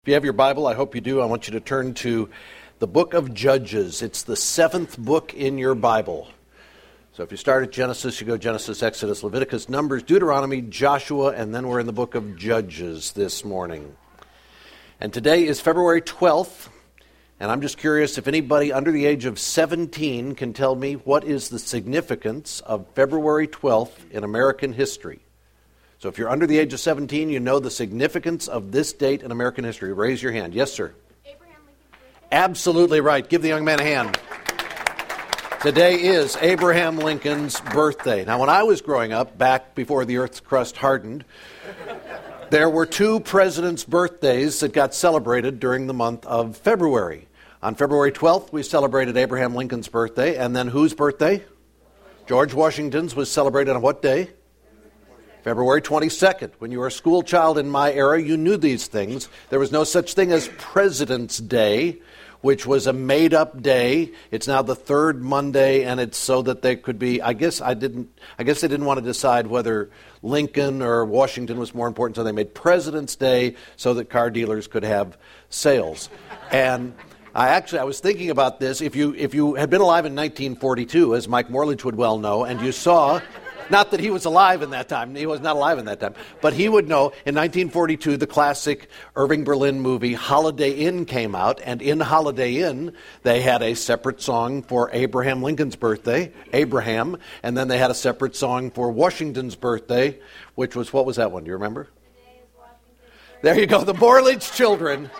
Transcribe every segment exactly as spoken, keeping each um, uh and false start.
you have your Bible, I hope you do, I want you to turn to the book of Judges. It's the seventh book in your Bible. So if you start at Genesis, you go Genesis, Exodus, Leviticus, Numbers, Deuteronomy, Joshua, and then we're in the book of Judges this morning. And today is February twelfth, and I'm just curious if anybody under the age of seventeen can tell me what is the significance of February twelfth in American history. So if you're under the age of seventeen, you know the significance of this date in American history. Raise your hand. Yes, sir. Abraham Lincoln's birthday. Absolutely right. Give the young man a hand. Today is Abraham Lincoln's birthday. Now, when I was growing up, back before the Earth's crust hardened, there were two presidents' birthdays that got celebrated during the month of February. On February twelfth, we celebrated Abraham Lincoln's birthday, and then whose birthday? George Washington's was celebrated on what day? February twenty-second. When you were a school child in my era, you knew these things. There was no such thing as President's Day, which was a made-up day. It's now the third Monday, and it's so that they could be, I guess I didn't, I guess they didn't want to decide whether Lincoln or Washington was more important, so they made President's Day so that car dealers could have sales. And I actually, I was thinking about this. If you if you had been alive in nineteen forty-two, as Mike Morledge would well know, and you saw, not that he was alive in that time, he was not alive in that time, but he would know, in nineteen forty-two, the classic Irving Berlin movie Holiday Inn came out, and in Holiday Inn, they had a separate song for Abraham Lincoln's birthday, Abraham, and then they had a separate song for Washington's birthday, which was, what was that one, do you remember? Today is Washington's birthday. There you go, the Morledge children.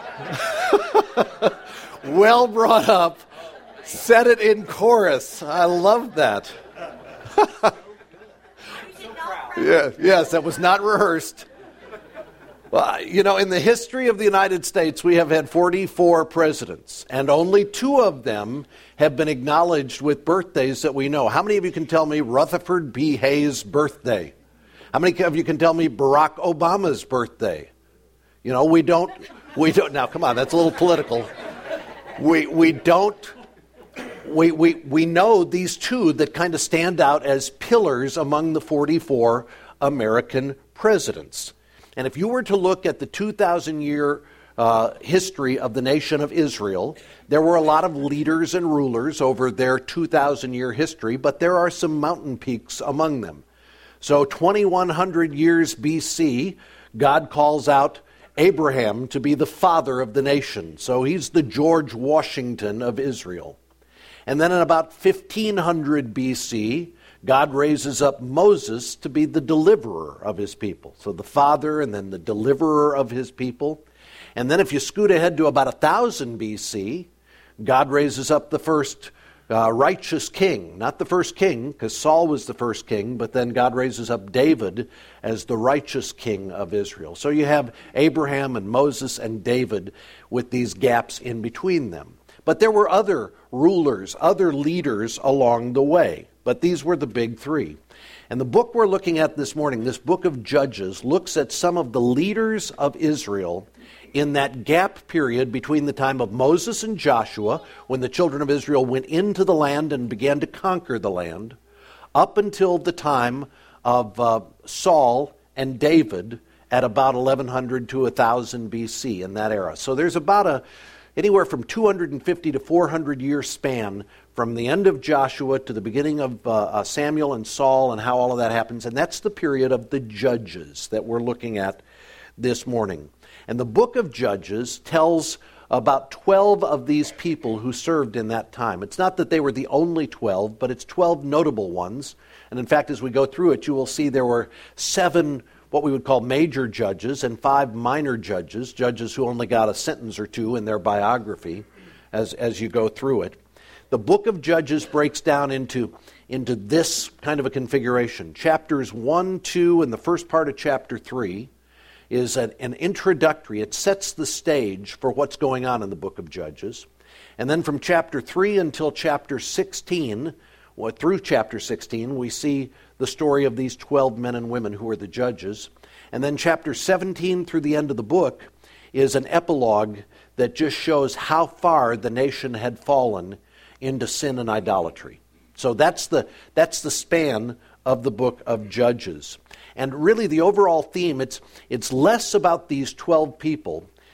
Well brought up. Said it in chorus. I love that. Yeah, yes, that was not rehearsed. Well, you know, in the history of the United States, we have had forty-four presidents, and only two of them have been acknowledged with birthdays that we know. How many of you can tell me Rutherford B. Hayes' birthday? How many of you can tell me Barack Obama's birthday? You know, we don't, we don't, now come on, that's a little political. We we don't, we we we know these two that kind of stand out as pillars among the forty-four American presidents. And if you were to look at the two thousand year uh, history of the nation of Israel, there were a lot of leaders and rulers over their two thousand year history, but there are some mountain peaks among them. So twenty-one hundred years B C, God calls out Abraham to be the father of the nation. So he's the George Washington of Israel. And then in about fifteen hundred B C, God raises up Moses to be the deliverer of his people. So the father and then the deliverer of his people. And then if you scoot ahead to about one thousand B C, God raises up the first uh, righteous king. Not the first king, because Saul was the first king, but then God raises up David as the righteous king of Israel. So you have Abraham and Moses and David with these gaps in between them. But there were other rulers, other leaders along the way. But these were the big three. And the book we're looking at this morning, this book of Judges, looks at some of the leaders of Israel in that gap period between the time of Moses and Joshua, when the children of Israel went into the land and began to conquer the land, up until the time of uh, Saul and David at about eleven hundred to one thousand B C in that era. So there's about a anywhere from two hundred fifty to four hundred year span from the end of Joshua to the beginning of uh, uh, Samuel and Saul and how all of that happens. And that's the period of the Judges that we're looking at this morning. And the book of Judges tells about twelve of these people who served in that time. It's not that they were the only twelve, but it's twelve notable ones. And in fact, as we go through it, you will see there were seven what we would call major judges and five minor judges, judges who only got a sentence or two in their biography as, as you go through it. The book of Judges breaks down into, into this kind of a configuration. Chapters one, two, and the first part of chapter three is an, an introductory. It sets the stage for what's going on in the book of Judges. And then from chapter three until chapter sixteen, well, through chapter sixteen, we see the story of these twelve men and women who are the judges. And then chapter seventeen through the end of the book is an epilogue that just shows how far the nation had fallen into sin and idolatry. So that's the that's the span of the book of Judges. And really the overall theme, it's it's less about these twelve people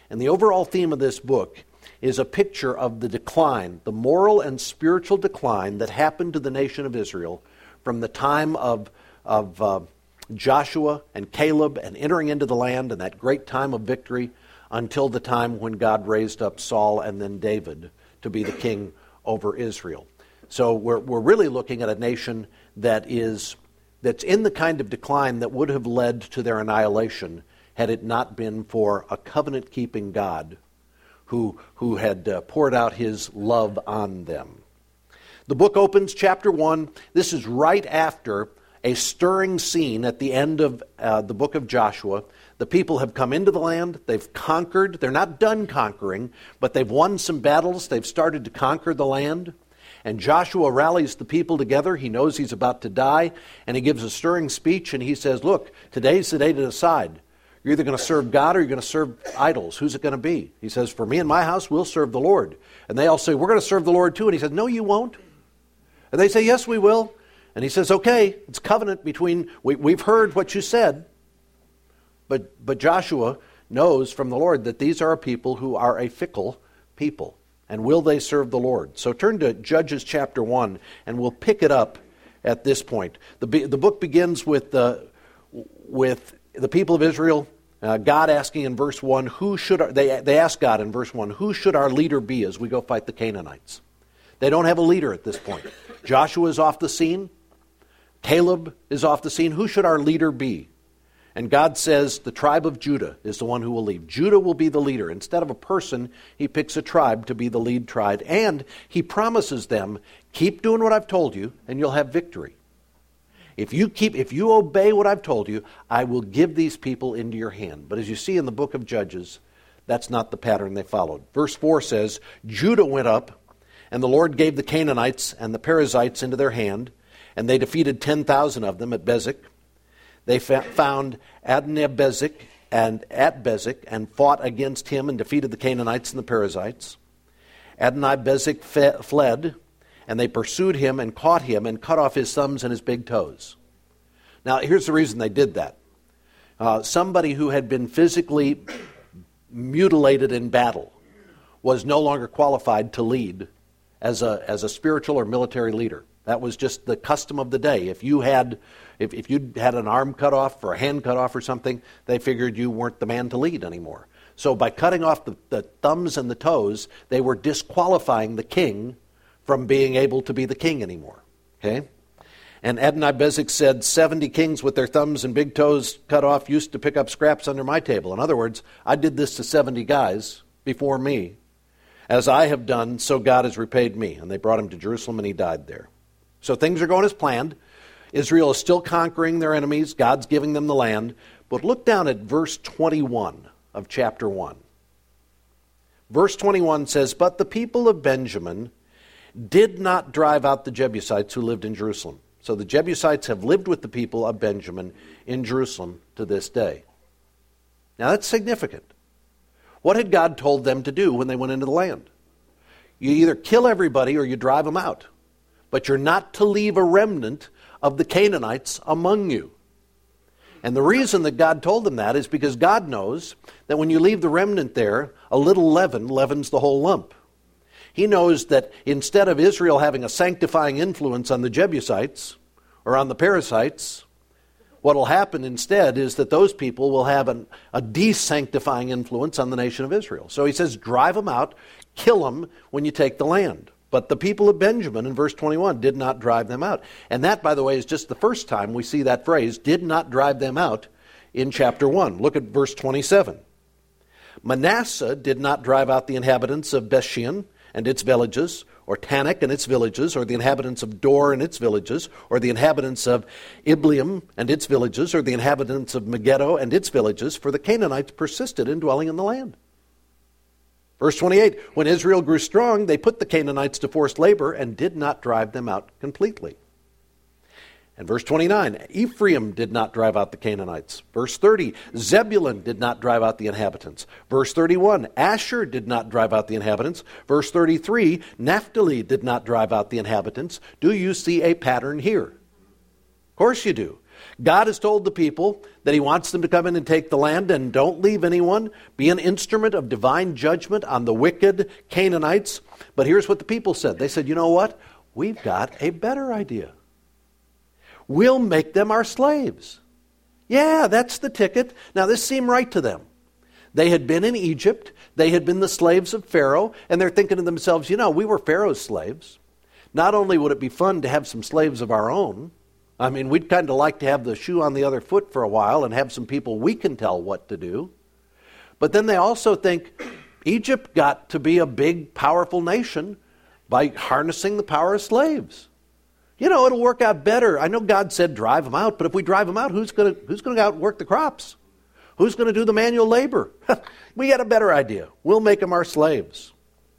And the overall theme of this book is a picture of the decline, the moral and spiritual decline that happened to the nation of Israel from the time of, of uh, Joshua and Caleb and entering into the land and that great time of victory until the time when God raised up Saul and then David to be the king over Israel. So we're, we're really looking at a nation that is that's in the kind of decline that would have led to their annihilation had it not been for a covenant-keeping God who, who had uh, poured out his love on them. The book opens, chapter one. This is right after a stirring scene at the end of uh, the book of Joshua. The people have come into the land. They've conquered. They're not done conquering, but they've won some battles. They've started to conquer the land. And Joshua rallies the people together. He knows he's about to die, and he gives a stirring speech, and he says, look, today's the day to decide. You're either going to serve God or you're going to serve idols. Who's it going to be? He says, for me and my house, we'll serve the Lord. And they all say, we're going to serve the Lord too. And he says, no, you won't. And they say, yes, we will. And he says, okay, it's covenant between, we, we've heard what you said. But, but Joshua knows from the Lord that these are a people who are a fickle people. And will they serve the Lord? So turn to Judges chapter one, and we'll pick it up at this point. The, the book begins with, uh, with the people of Israel, uh, God asking in verse one, who should our, they, they ask God in verse one, who should our leader be as we go fight the Canaanites? They don't have a leader at this point. Joshua is off the scene. Caleb is off the scene. Who should our leader be? And God says the tribe of Judah is the one who will lead. Judah will be the leader. Instead of a person, he picks a tribe to be the lead tribe. And he promises them, keep doing what I've told you, and you'll have victory. If you keep, if you obey what I've told you, I will give these people into your hand. But as you see in the book of Judges, that's not the pattern they followed. Verse four says, Judah went up, and the Lord gave the Canaanites and the Perizzites into their hand, and they defeated ten thousand of them at Bezek. They fa- found Adonai-Bezek and at Bezek and fought against him and defeated the Canaanites and the Perizzites. Adonai-Bezek fe- fled, and they pursued him and caught him and cut off his thumbs and his big toes. Now, here's the reason they did that. Uh, somebody who had been physically mutilated in battle was no longer qualified to lead as a, as a spiritual or military leader. That was just the custom of the day. If you had if, if you had an arm cut off or a hand cut off or something, they figured you weren't the man to lead anymore. So by cutting off the, the thumbs and the toes, they were disqualifying the king from being able to be the king anymore. Okay? And Adonai-Bezek said, seventy kings with their thumbs and big toes cut off used to pick up scraps under my table. In other words, I did this to seventy guys before me. As I have done, so God has repaid me. And they brought him to Jerusalem, and he died there. So things are going as planned. Israel is still conquering their enemies. God's giving them the land. But look down at verse twenty-one of chapter one. Verse twenty-one says, but the people of Benjamin did not drive out the Jebusites who lived in Jerusalem. So the Jebusites have lived with the people of Benjamin in Jerusalem to this day. Now that's significant. What had God told them to do when they went into the land? You either kill everybody or you drive them out. But you're not to leave a remnant of the Canaanites among you. And the reason that God told them that is because God knows that when you leave the remnant there, a little leaven leavens the whole lump. He knows that instead of Israel having a sanctifying influence on the Jebusites or on the Perizzites, what will happen instead is that those people will have an, a desanctifying influence on the nation of Israel. So he says, drive them out, kill them when you take the land. But the people of Benjamin, in verse twenty-one, did not drive them out. And that, by the way, is just the first time we see that phrase, did not drive them out, in chapter one. Look at verse twenty-seven. Manasseh did not drive out the inhabitants of Bethshean and its villages, or Tanakh and its villages, or the inhabitants of Dor and its villages, or the inhabitants of Ibleam and its villages, or the inhabitants of Megiddo and its villages, for the Canaanites persisted in dwelling in the land. Verse twenty-eight, when Israel grew strong, they put the Canaanites to forced labor and did not drive them out completely. And verse twenty-nine, Ephraim did not drive out the Canaanites. Verse thirty, Zebulun did not drive out the inhabitants. Verse thirty-one, Asher did not drive out the inhabitants. Verse thirty-three, Naphtali did not drive out the inhabitants. Do you see a pattern here? Of course you do. God has told the people that he wants them to come in and take the land, and don't leave anyone. Be an instrument of divine judgment on the wicked Canaanites. But here's what the people said. They said, you know what? We've got a better idea. We'll make them our slaves. Yeah, that's the ticket. Now, this seemed right to them. They had been in Egypt. They had been the slaves of Pharaoh. And they're thinking to themselves, you know, we were Pharaoh's slaves. Not only would it be fun to have some slaves of our own, I mean, we'd kind of like to have the shoe on the other foot for a while and have some people we can tell what to do. But then they also think Egypt got to be a big, powerful nation by harnessing the power of slaves. You know, it'll work out better. I know God said drive them out, but if we drive them out, who's going to who's going to go out and work the crops? Who's going to do the manual labor? We got a better idea. We'll make them our slaves.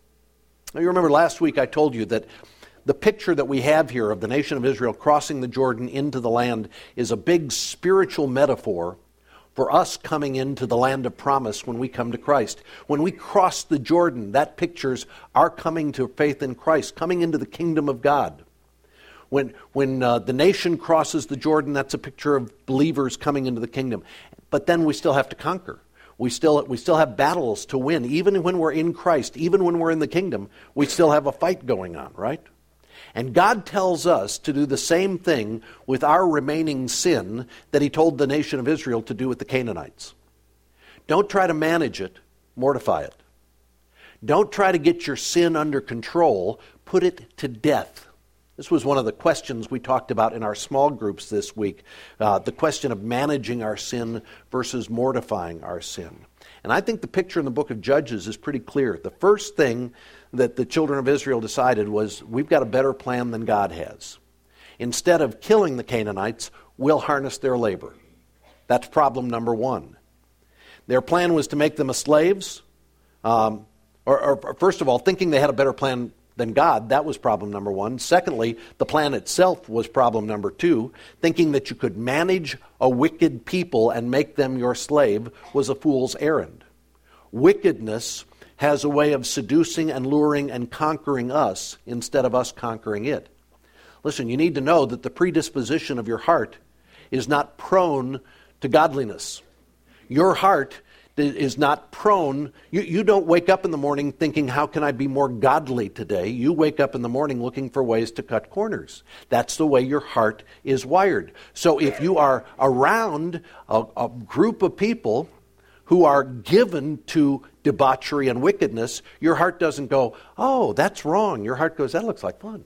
Now, you remember last week I told you that the picture that we have here of the nation of Israel crossing the Jordan into the land is a big spiritual metaphor for us coming into the land of promise when we come to Christ. When we cross the Jordan, that pictures our coming to faith in Christ, coming into the kingdom of God. When, when uh, the nation crosses the Jordan, that's a picture of believers coming into the kingdom. But then we still have to conquer. We still, we still have battles to win. Even when we're in Christ, even when we're in the kingdom, we still have a fight going on, right? And God tells us to do the same thing with our remaining sin that he told the nation of Israel to do with the Canaanites. Don't try to manage it, mortify it. Don't try to get your sin under control, put it to death. This was one of the questions we talked about in our small groups this week, uh, the question of managing our sin versus mortifying our sin. And I think the picture in the book of Judges is pretty clear. The first thing that the children of Israel decided was, we've got a better plan than God has. Instead of killing the Canaanites, we'll harness their labor. That's problem number one. Their plan was to make them as slaves. Um, or, or first of all, thinking they had a better plan than God, that was problem number one. Secondly, the plan itself was problem number two. Thinking that you could manage a wicked people and make them your slave was a fool's errand. Wickedness has a way of seducing and luring and conquering us instead of us conquering it. Listen, you need to know that the predisposition of your heart is not prone to godliness. Your heart is not prone. You, you don't wake up in the morning thinking, how can I be more godly today? You wake up in the morning looking for ways to cut corners. That's the way your heart is wired. So if you are around a, a group of people who are given to debauchery and wickedness, your heart doesn't go, oh, that's wrong. Your heart goes, that looks like fun.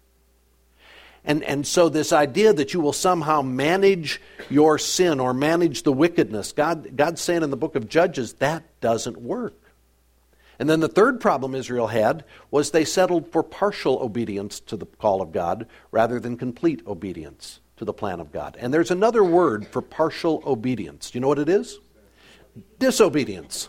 And and so this idea that you will somehow manage your sin or manage the wickedness, God God's saying in the book of Judges, that doesn't work. And then the third problem Israel had was they settled for partial obedience to the call of God rather than complete obedience to the plan of God. And there's another word for partial obedience. Do you know what it is? Disobedience.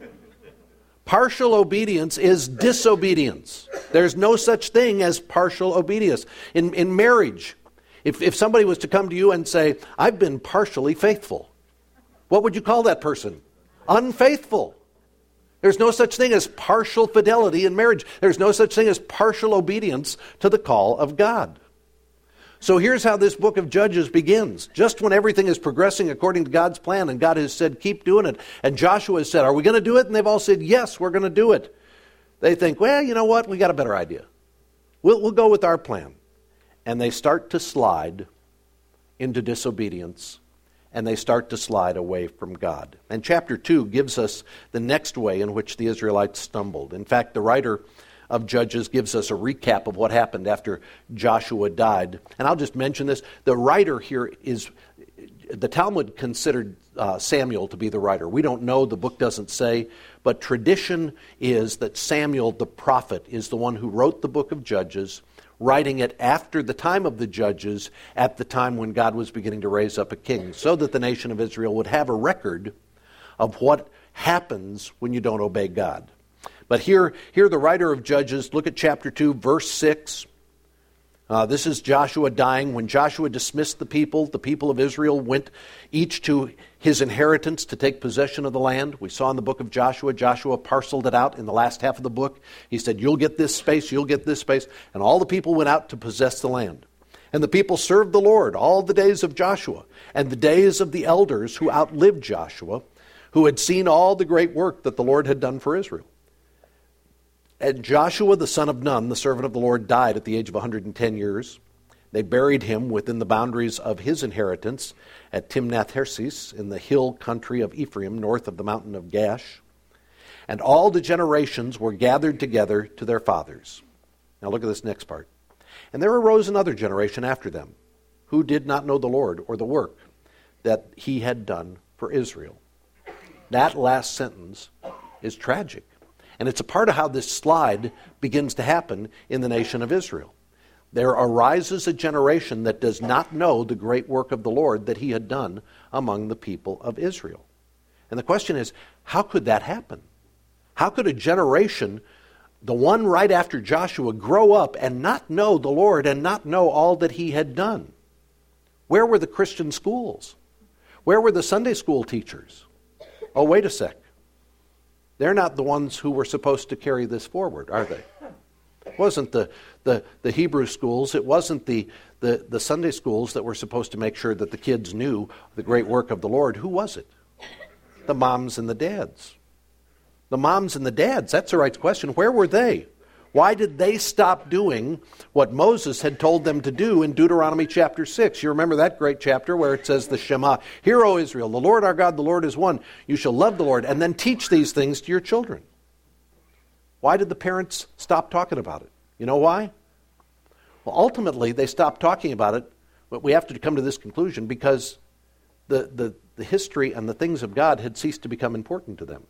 Partial obedience is disobedience. There's no such thing as partial obedience. In, in marriage, if, if somebody was to come to you and say, I've been partially faithful, what would you call that person? Unfaithful. There's no such thing as partial fidelity in marriage. There's no such thing as partial obedience to the call of God. So here's how this book of Judges begins. Just when everything is progressing according to God's plan and God has said, keep doing it. And Joshua has said, are we going to do it? And they've all said, yes, we're going to do it. They think, well, you know what? We got a better idea. We'll, we'll go with our plan. And they start to slide into disobedience. And they start to slide away from God. And chapter two gives us the next way in which the Israelites stumbled. In fact, the writer of Judges gives us a recap of what happened after Joshua died. And I'll just mention this. The writer here is, the Talmud considered uh, Samuel to be the writer. We don't know, the book doesn't say, but tradition is that Samuel the prophet is the one who wrote the book of Judges, writing it after the time of the Judges, at the time when God was beginning to raise up a king, so that the nation of Israel would have a record of what happens when you don't obey God. But here, here the writer of Judges, look at chapter two, verse six. Uh, this is Joshua dying. When Joshua dismissed the people, the people of Israel went each to his inheritance to take possession of the land. We saw in the book of Joshua, Joshua parceled it out in the last half of the book. He said, you'll get this space, you'll get this space. And all the people went out to possess the land. And the people served the Lord all the days of Joshua and the days of the elders who outlived Joshua, who had seen all the great work that the Lord had done for Israel. And Joshua the son of Nun, the servant of the Lord, died at the age of one hundred ten years. They buried him within the boundaries of his inheritance at Timnath-Heres in the hill country of Ephraim, north of the mountain of Gash. And all the generations were gathered together to their fathers. Now look at this next part. And there arose another generation after them, who did not know the Lord or the work that he had done for Israel. That last sentence is tragic. And it's a part of how this slide begins to happen in the nation of Israel. There arises a generation that does not know the great work of the Lord that he had done among the people of Israel. And the question is, how could that happen? How could a generation, the one right after Joshua, grow up and not know the Lord and not know all that he had done? Where were the Christian schools? Where were the Sunday school teachers? Oh, wait a sec. They're not the ones who were supposed to carry this forward, are they? It wasn't the, the, the Hebrew schools, it wasn't the, the, the Sunday schools that were supposed to make sure that the kids knew the great work of the Lord. Who was it? The moms and the dads. The moms and the dads, that's the right question. Where were they? Why did they stop doing what Moses had told them to do in Deuteronomy chapter six? You remember that great chapter where it says the Shema, "Hear, O Israel, the Lord our God, the Lord is one. You shall love the Lord," and then teach these things to your children. Why did the parents stop talking about it? You know why? Well, ultimately, they stopped talking about it, but we have to come to this conclusion because the, the, the history and the things of God had ceased to become important to them.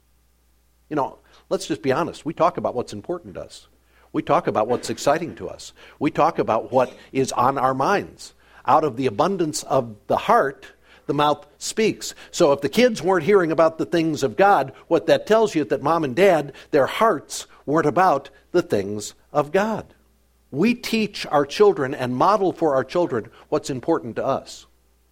You know, let's just be honest. We talk about what's important to us. We talk about what's exciting to us. We talk about what is on our minds. Out of the abundance of the heart, the mouth speaks. So if the kids weren't hearing about the things of God, what that tells you is that mom and dad, their hearts weren't about the things of God. We teach our children and model for our children what's important to us.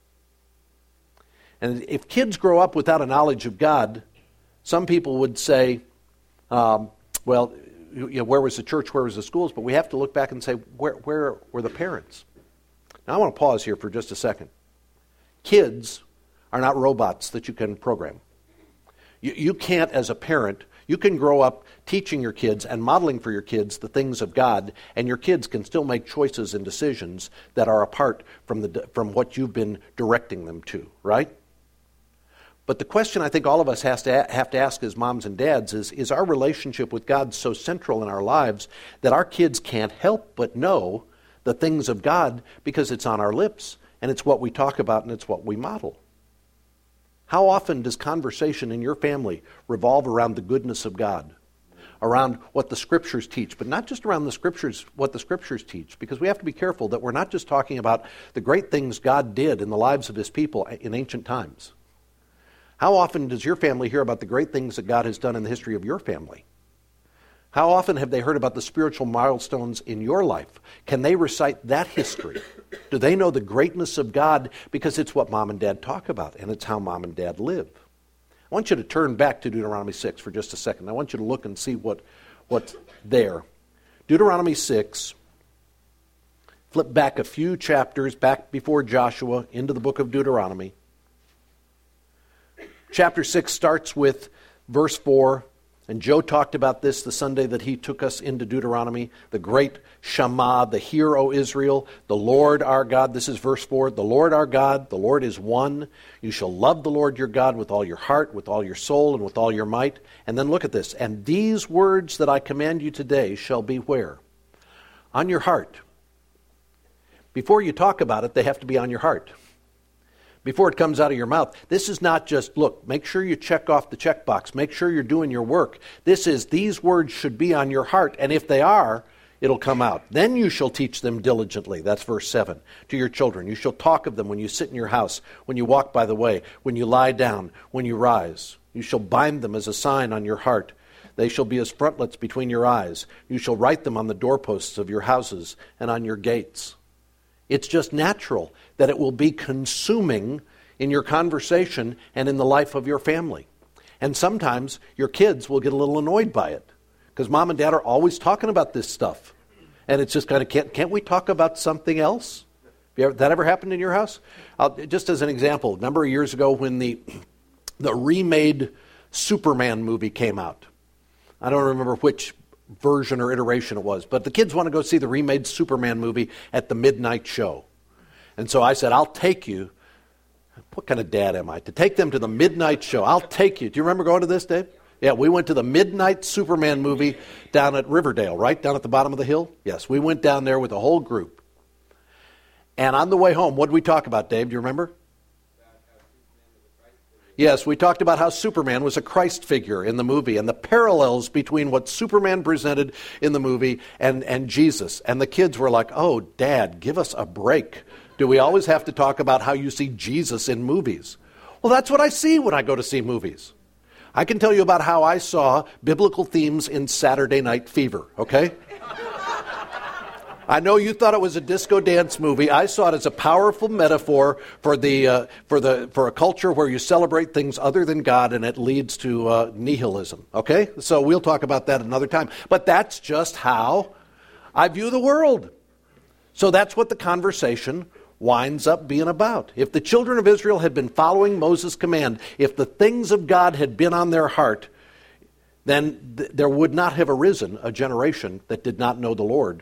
And if kids grow up without a knowledge of God, some people would say, um, well, you know, where was the church, where was the schools? But we have to look back and say, where, where were the parents? Now I want to pause here for just a second. Kids are not robots that you can program. You, you can't, as a parent, you can grow up teaching your kids and modeling for your kids the things of God, and your kids can still make choices and decisions that are apart from the from what you've been directing them to, right? But the question I think all of us has to have to ask as moms and dads is, is our relationship with God so central in our lives that our kids can't help but know the things of God because it's on our lips and it's what we talk about and it's what we model? How often does conversation in your family revolve around the goodness of God, around what the Scriptures teach, but not just around the Scriptures, what the Scriptures teach, because we have to be careful that we're not just talking about the great things God did in the lives of His people in ancient times. How often does your family hear about the great things that God has done in the history of your family? How often have they heard about the spiritual milestones in your life? Can they recite that history? Do they know the greatness of God because it's what mom and dad talk about and it's how mom and dad live? I want you to turn back to Deuteronomy six for just a second. I want you to look and see what, what's there. Deuteronomy six, flip back a few chapters, back before Joshua, into the book of Deuteronomy. Chapter six starts with verse four, and Joe talked about this the Sunday that he took us into Deuteronomy, the great Shema, the Hear, O Israel, the Lord our God. This is verse four. The Lord our God, the Lord is one. You shall love the Lord your God with all your heart, with all your soul, and with all your might. And then look at this. And these words that I command you today shall be where? On your heart. Before you talk about it, they have to be on your heart. Before it comes out of your mouth. This is not just, look, make sure you check off the checkbox. Make sure you're doing your work. This is, these words should be on your heart. And if they are, it'll come out. Then you shall teach them diligently. That's verse seven. To your children. You shall talk of them when you sit in your house, when you walk by the way, when you lie down, when you rise. You shall bind them as a sign on your heart. They shall be as frontlets between your eyes. You shall write them on the doorposts of your houses and on your gates. It's just natural that it will be consuming in your conversation and in the life of your family. And sometimes your kids will get a little annoyed by it because mom and dad are always talking about this stuff. And it's just kind of, can't, can't we talk about something else? Have you ever, that ever happened in your house? I'll, just as an example, a number of years ago when the the remade Superman movie came out. I don't remember which version or iteration it was, but the kids want to go see the remade Superman movie at the midnight show. And so I said, I'll take you. What kind of dad am I? To take them to the midnight show. I'll take you. Do you remember going to this, Dave? Yeah, we went to the midnight Superman movie down at Riverdale, right? Down at the bottom of the hill? Yes, we went down there with a whole group. And on the way home, what did we talk about, Dave? Do you remember? Yes, we talked about how Superman was a Christ figure in the movie and the parallels between what Superman presented in the movie and, and Jesus. And the kids were like, oh, Dad, give us a break. Do we always have to talk about how you see Jesus in movies? Well, that's what I see when I go to see movies. I can tell you about how I saw biblical themes in Saturday Night Fever, okay? I know you thought it was a disco dance movie. I saw it as a powerful metaphor for the uh, for the for a culture where you celebrate things other than God, and it leads to uh, nihilism. Okay, so we'll talk about that another time. But that's just how I view the world. So that's what the conversation winds up being about. If the children of Israel had been following Moses' command, if the things of God had been on their heart, then th- there would not have arisen a generation that did not know the Lord.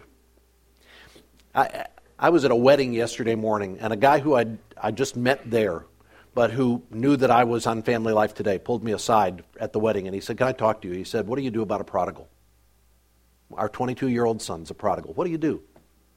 I, I was at a wedding yesterday morning, and a guy who I'd, I just met there, but who knew that I was on Family Life Today, pulled me aside at the wedding, and he said, can I talk to you? He said, what do you do about a prodigal? Our twenty-two-year-old son's a prodigal. What do you do?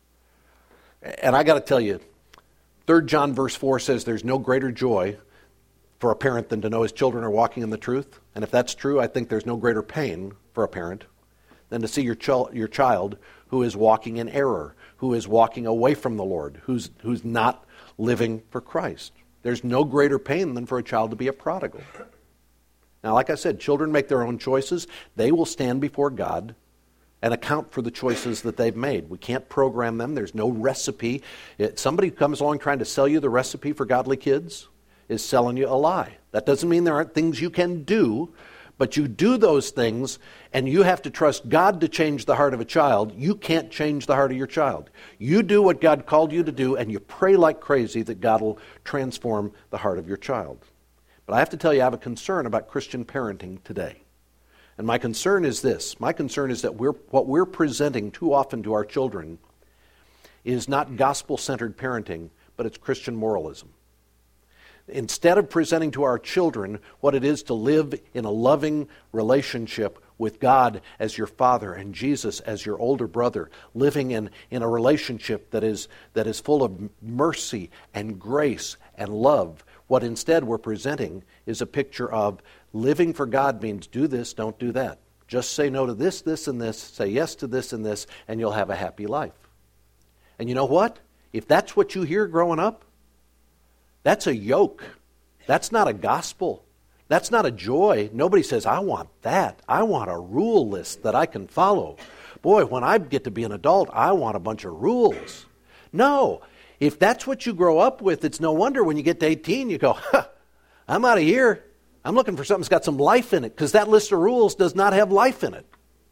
And I got to tell you, Third John verse four says there's no greater joy for a parent than to know his children are walking in the truth. And if that's true, I think there's no greater pain for a parent than to see your, ch- your child who is walking in error, who is walking away from the Lord, who's who's not living for Christ. There's no greater pain than for a child to be a prodigal. Now, like I said, children make their own choices. They will stand before God and account for the choices that they've made. We can't program them. There's no recipe. It, somebody who comes along trying to sell you the recipe for godly kids is selling you a lie. That doesn't mean there aren't things you can do, but you do those things, and you have to trust God to change the heart of a child. You can't change the heart of your child. You do what God called you to do, and you pray like crazy that God will transform the heart of your child. But I have to tell you, I have a concern about Christian parenting today. And my concern is this. My concern is that we're, what we're presenting too often to our children is not gospel-centered parenting, but it's Christian moralism. Instead of presenting to our children what it is to live in a loving relationship with God as your father and Jesus as your older brother, living in, in a relationship that is, that is full of mercy and grace and love, what instead we're presenting is a picture of living for God means do this, don't do that. Just say no to this, this, and this, say yes to this and this, and you'll have a happy life. And you know what? If that's what you hear growing up, that's a yoke. That's not a gospel. That's not a joy. Nobody says, I want that. I want a rule list that I can follow. Boy, when I get to be an adult, I want a bunch of rules. No. If that's what you grow up with, it's no wonder when you get to eighteen, you go, huh, I'm out of here. I'm looking for something that's got some life in it, because that list of rules does not have life in it.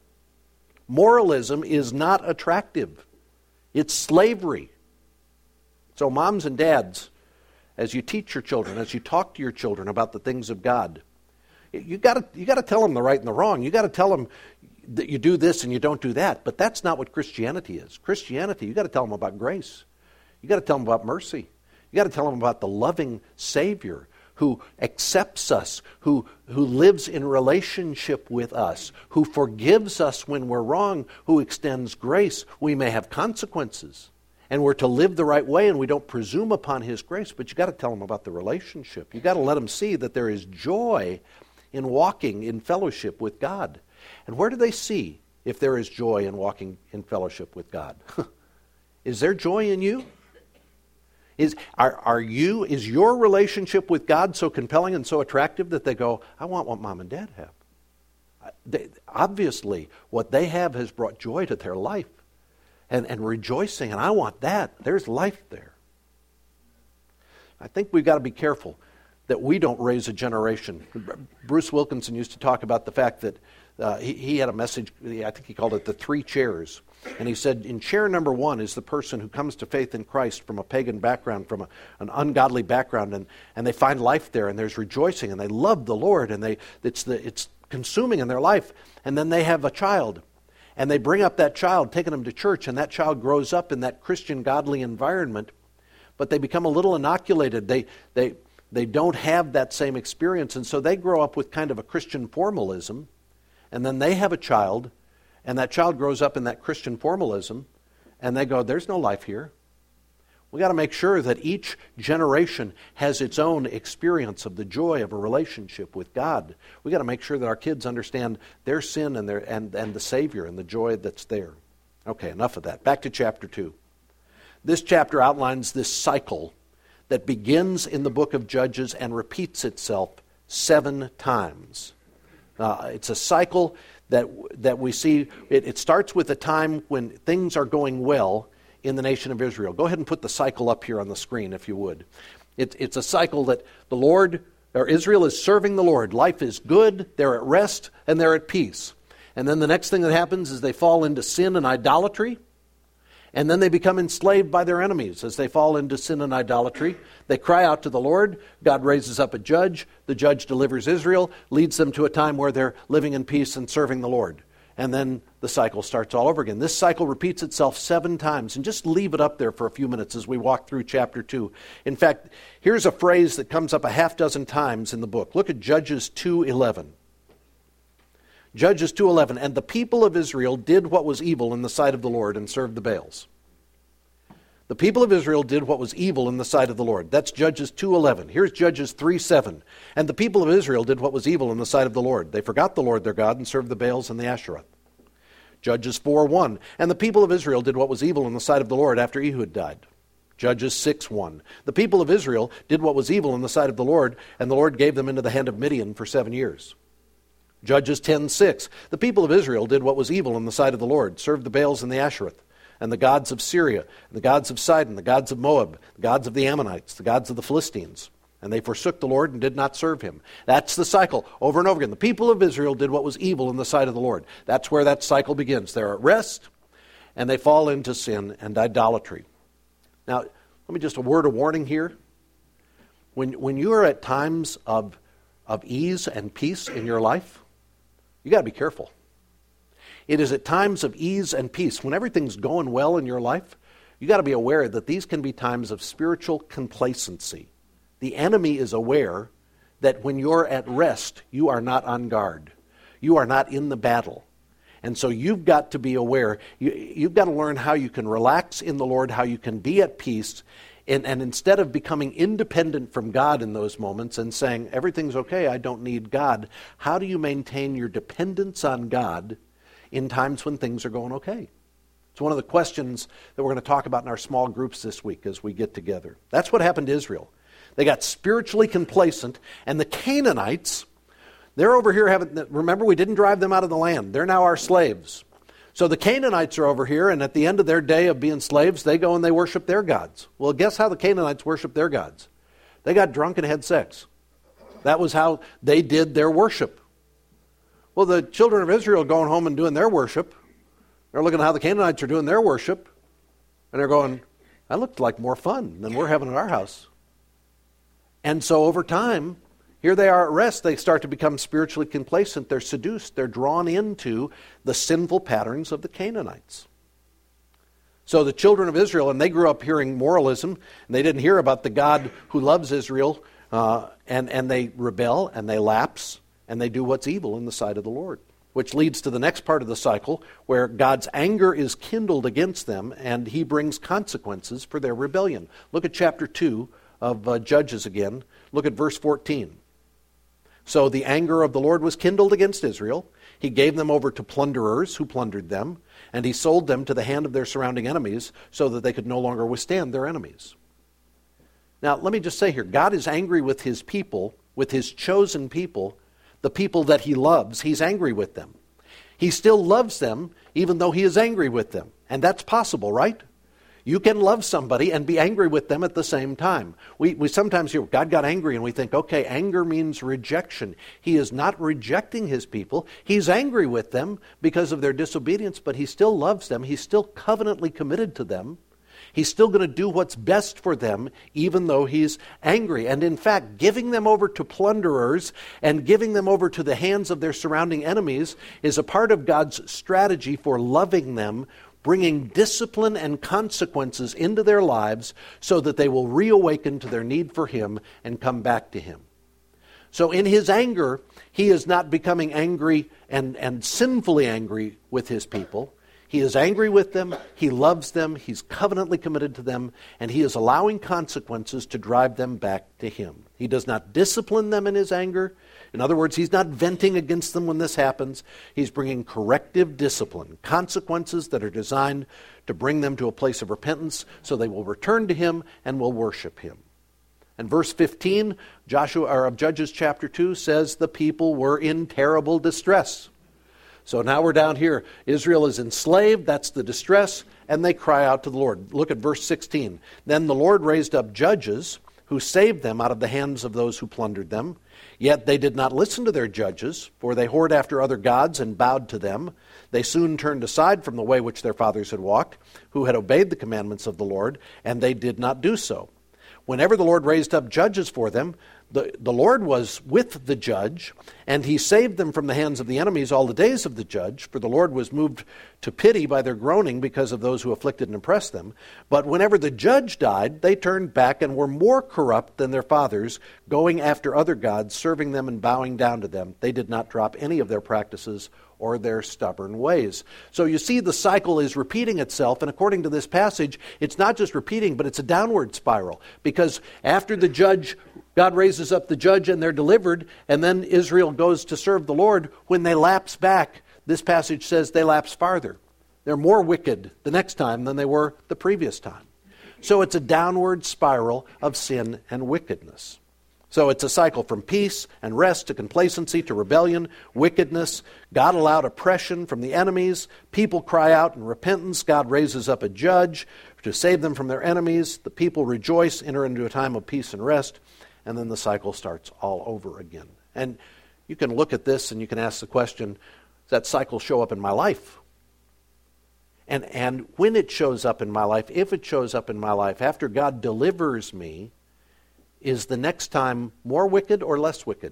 Moralism is not attractive. It's slavery. So moms and dads, as you teach your children, as you talk to your children about the things of God, you got to you got to tell them the right and the wrong. You got to tell them that you do this and you don't do that. But that's not what Christianity is. Christianity, you got to tell them about grace. You got to tell them about mercy. You got to tell them about the loving Savior who accepts us, who who lives in relationship with us, who forgives us when we're wrong, who extends grace. We may have consequences, and we're to live the right way, and we don't presume upon His grace, but you got to tell them about the relationship. You got to let them see that there is joy in walking in fellowship with God. And where do they see if there is joy in walking in fellowship with God? Is there joy in you? Is are are you is your relationship with God so compelling and so attractive that they go, I want what mom and dad have? They, obviously, what they have has brought joy to their life. And, and rejoicing, and I want that. There's life there. I think we've got to be careful that we don't raise a generation. Bruce Wilkinson used to talk about the fact that, uh, he, he had a message, I think he called it the three chairs. And he said, in chair number one is the person who comes to faith in Christ from a pagan background, from a, an ungodly background, and, and they find life there, and there's rejoicing, and they love the Lord, and they it's the it's consuming in their life. And then they have a child, and they bring up that child, taking them to church, and that child grows up in that Christian, godly environment, but they become a little inoculated. They they they don't have that same experience, and so they grow up with kind of a Christian formalism, and then they have a child, and that child grows up in that Christian formalism, and they go, there's no life here. We've got to make sure that each generation has its own experience of the joy of a relationship with God. We've got to make sure that our kids understand their sin and, their, and, and the Savior and the joy that's there. Okay, enough of that. Back to chapter two. This chapter outlines this cycle that begins in the book of Judges and repeats itself seven times. Uh, it's a cycle that that we see. It, it starts with a time when things are going well in the nation of Israel. Go ahead and put the cycle up here on the screen, if you would. It, it's a cycle that the Lord, or Israel is serving the Lord. Life is good, they're at rest, and they're at peace. And then the next thing that happens is they fall into sin and idolatry. And then they become enslaved by their enemies as they fall into sin and idolatry. They cry out to the Lord. God raises up a judge. The judge delivers Israel, leads them to a time where they're living in peace and serving the Lord. And then the cycle starts all over again. This cycle repeats itself seven times. And just leave it up there for a few minutes as we walk through chapter two. In fact, here's a phrase that comes up a half dozen times in the book. Look at Judges two eleven. Judges two eleven, and the people of Israel did what was evil in the sight of the Lord and served the Baals. The people of Israel did what was evil in the sight of the Lord. That's Judges two eleven. Here's Judges three seven. And the people of Israel did what was evil in the sight of the Lord. They forgot the Lord their God and served the Baals and the Asherah. Judges four one. And the people of Israel did what was evil in the sight of the Lord after Ehud died. Judges six one. The people of Israel did what was evil in the sight of the Lord, and the Lord gave them into the hand of Midian for seven years. Judges ten six. The people of Israel did what was evil in the sight of the Lord, served the Baals and the Ashereth, and the gods of Syria, and the gods of Sidon, the gods of Moab, the gods of the Ammonites, the gods of the Philistines. And they forsook the Lord and did not serve him. That's the cycle over and over again. The people of Israel did what was evil in the sight of the Lord. That's where that cycle begins. They're at rest, and they fall into sin and idolatry. Now, let me just a word of warning here. When, when you are at times of, of ease and peace in your life, you got to be careful. It is at times of ease and peace, when everything's going well in your life, you got to be aware that these can be times of spiritual complacency. The enemy is aware that when you're at rest, you are not on guard. You are not in the battle. And so you've got to be aware. You, you've got to learn how you can relax in the Lord, how you can be at peace, and, and instead of becoming independent from God in those moments and saying, everything's okay, I don't need God, how do you maintain your dependence on God in times when things are going okay? It's one of the questions that we're going to talk about in our small groups this week as we get together. That's what happened to Israel. They got spiritually complacent, and the Canaanites, they're over here having, remember, we didn't drive them out of the land. They're now our slaves. So the Canaanites are over here, and at the end of their day of being slaves, they go and they worship their gods. Well, guess how the Canaanites worship their gods? They got drunk and had sex. That was how they did their worship. Well, the children of Israel are going home and doing their worship. They're looking at how the Canaanites are doing their worship, and they're going, that looked like more fun than we're having at our house. And so over time, here they are at rest. They start to become spiritually complacent. They're seduced. They're drawn into the sinful patterns of the Canaanites. So the children of Israel, and they grew up hearing moralism, and they didn't hear about the God who loves Israel, uh, and, and they rebel, and they lapse, and they do what's evil in the sight of the Lord. Which leads to the next part of the cycle, where God's anger is kindled against them, and he brings consequences for their rebellion. Look at chapter two of uh, Judges again. Look at verse fourteen. So the anger of the Lord was kindled against Israel. He gave them over to plunderers who plundered them, and he sold them to the hand of their surrounding enemies so that they could no longer withstand their enemies. Now, let me just say here, God is angry with his people, with his chosen people, the people that he loves. He's angry with them. He still loves them, even though he is angry with them. And that's possible, right? You can love somebody and be angry with them at the same time. We, we sometimes hear, God got angry, and we think, okay, anger means rejection. He is not rejecting his people. He's angry with them because of their disobedience, but he still loves them. He's still covenantly committed to them. He's still going to do what's best for them, even though he's angry. And in fact, giving them over to plunderers and giving them over to the hands of their surrounding enemies is a part of God's strategy for loving them, bringing discipline and consequences into their lives so that they will reawaken to their need for him and come back to him. So in his anger, he is not becoming angry and, and sinfully angry with his people. He is angry with them, he loves them, he's covenantly committed to them, and he is allowing consequences to drive them back to him. He does not discipline them in his anger. In other words, he's not venting against them when this happens. He's bringing corrective discipline, consequences that are designed to bring them to a place of repentance so they will return to him and will worship him. And verse fifteen, Joshua or of Judges chapter two says the people were in terrible distress. So now we're down here. Israel is enslaved, that's the distress, and they cry out to the Lord. Look at verse sixteen. Then the Lord raised up judges who saved them out of the hands of those who plundered them. Yet they did not listen to their judges, for they whored after other gods and bowed to them. They soon turned aside from the way which their fathers had walked, who had obeyed the commandments of the Lord, and they did not do so. Whenever the Lord raised up judges for them, The, the Lord was with the judge, and he saved them from the hands of the enemies all the days of the judge, for the Lord was moved to pity by their groaning because of those who afflicted and oppressed them. But whenever the judge died, they turned back and were more corrupt than their fathers, going after other gods, serving them and bowing down to them. They did not drop any of their practices or their stubborn ways. So you see the cycle is repeating itself, and according to this passage, it's not just repeating, but it's a downward spiral. Because after the judge, God raises up the judge and they're delivered, and then Israel goes to serve the Lord. When they lapse back, this passage says they lapse farther. They're more wicked the next time than they were the previous time. So it's a downward spiral of sin and wickedness. So it's a cycle from peace and rest to complacency to rebellion, wickedness. God allowed oppression from the enemies. People cry out in repentance. God raises up a judge to save them from their enemies. The people rejoice, enter into a time of peace and rest, and then the cycle starts all over again. And you can look at this and you can ask the question, does that cycle show up in my life? And, and when it shows up in my life, if it shows up in my life, after God delivers me, is the next time more wicked or less wicked?